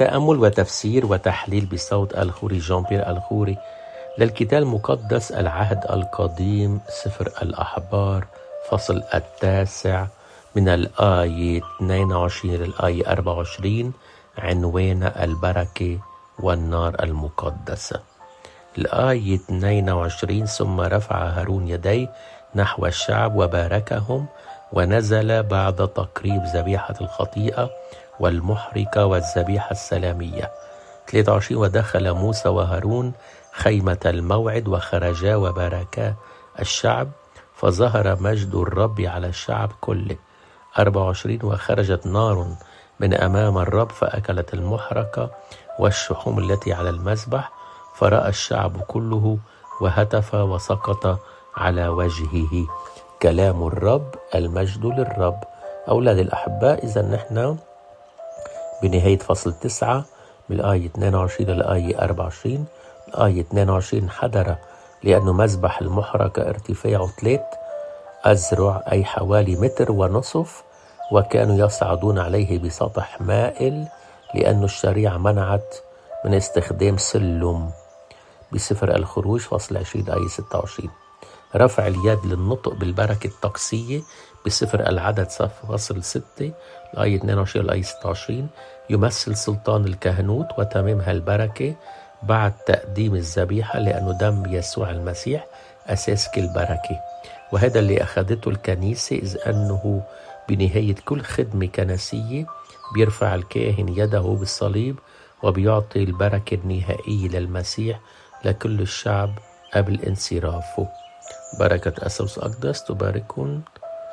تأمل وتفسير وتحليل بصوت الخوري جان بيير الخوري للكتاب المقدس العهد القديم سفر الأحبار فصل 9 من الآية 22 للآية 24 عنوان البركة والنار المقدسة. الآية 22: ثم رفع هارون يديه نحو الشعب وباركهم ونزل بعد تقريب ذبيحة الخطيئة والمحرقة والذبيحة السلامية. 23: ودخل موسى وهارون خيمة الموعد وخرجا وباركا الشعب فظهر مجد الرب على الشعب كله. 24: وخرجت نار من أمام الرب فأكلت المحرقة والشحوم التي على المذبح فرأى الشعب كله وهتف وسقط على وجهه. كلام الرب، المجد للرب. أولاد الأحباء، إذا نحن بنهاية فصل 9 من الآية 22 للآية 24. الآية 22 حضر لأنه مذبح المحرقة ارتفاعه 3 أذرع أي حوالي 1.5 متر، وكانوا يصعدون عليه بسطح مائل لأن الشريعة منعت من استخدام سلم. بسفر الخروج فصل 20 آية 26. رفع اليد للنطق بالبركة الطقسية بسفر العدد فصل 6 الآية 22 والآية 26 يمثل سلطان الكهنوت وتمامها البركة بعد تقديم الذبيحة، لأنه دم يسوع المسيح أساس كل بركة، وهذا اللي أخذته الكنيسة، إذ أنه بنهاية كل خدمة كنسية بيرفع الكاهن يده بالصليب وبيعطي البركة النهائية للمسيح لكل الشعب قبل انصرافه. بركة أسوس أقدس تباركون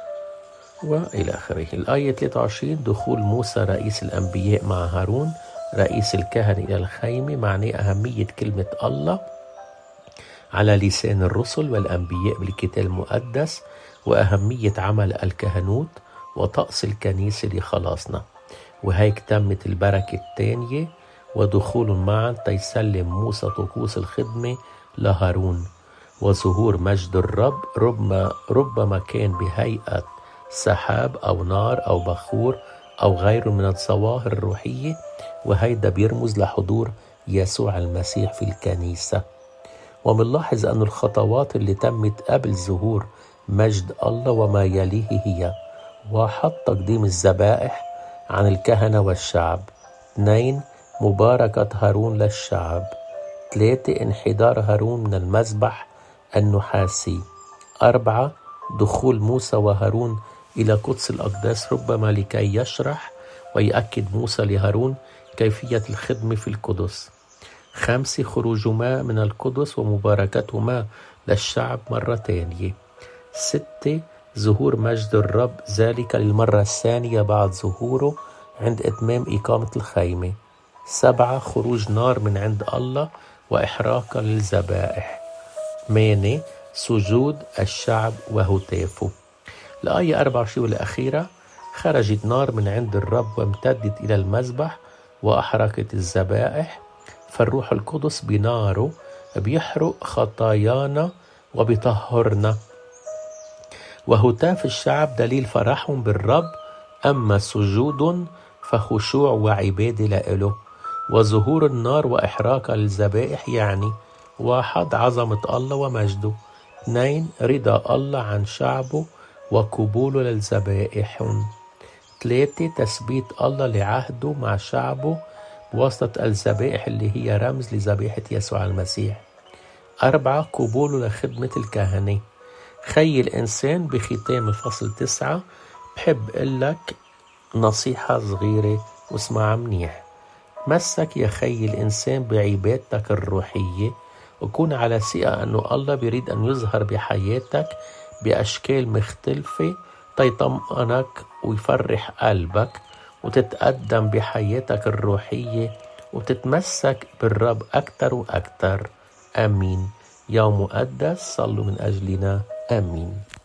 وإلى آخره. الآية 23: دخول موسى رئيس الأنبياء مع هارون رئيس الكهنة إلى الخيمة، معناه أهمية كلمة الله على لسان الرسل والأنبياء بالكتاب المقدس، وأهمية عمل الكهنوت وطقس الكنيسة لخلاصنا. وهيك تمت البركة الثانية ودخول معا تيسلم موسى طقوس الخدمة لهارون. وظهور مجد الرب ربما كان بهيئة سحاب أو نار أو بخور أو غيره من الظواهر الروحية، وهيدا بيرمز لحضور يسوع المسيح في الكنيسة. ومنلاحظ أن الخطوات اللي تمت قبل ظهور مجد الله وما يليه هي: 1. تقديم الذبائح عن الكهنة والشعب. 2. مباركة هارون للشعب. 3. انحدار هارون من المذبح النحاسي. 4. دخول موسى وهارون إلى قدس الأقداس، ربما لكي يشرح ويأكد موسى لهارون كيفية الخدمة في القدس. 5. خروجهما من القدس ومباركتهما للشعب مرة ثانية. 6. ظهور مجد الرب، ذلك للمرة الثانية بعد ظهوره عند إتمام إقامة الخيمة. 7. خروج نار من عند الله وإحراقة للذبائح. 8. سجود الشعب وهتافه. الآية 24 والأخيرة: خرجت نار من عند الرب وامتدت إلى المذبح وأحرقت الذبائح، فالروح القدس بناره بيحرق خطايانا وبيطهرنا. وهتاف الشعب دليل فرحهم بالرب، أما سجود فخشوع وعبادة لإله. وظهور النار وإحراق الذبائح يعني: 1. عظمة الله ومجده. 2. رضا الله عن شعبه وقبوله للذبائح. 3. تثبيت الله لعهده مع شعبه بواسطة الذبائح اللي هي رمز لذبيحة يسوع المسيح. 4. قبوله لخدمة الكهنة. خي الإنسان بختام فصل 9 بحب قلك نصيحة صغيرة واسمعها منيح. مسك يا خي الإنسان بعبادتك الروحية، وكون على ثقة أنه الله بيريد أن يظهر بحياتك بأشكال مختلفة تيطمئنك ويفرح قلبك، وتتقدم بحياتك الروحية وتتمسك بالرب أكتر وأكتر. آمين. يوم مقدس، صلوا من أجلنا. آمين.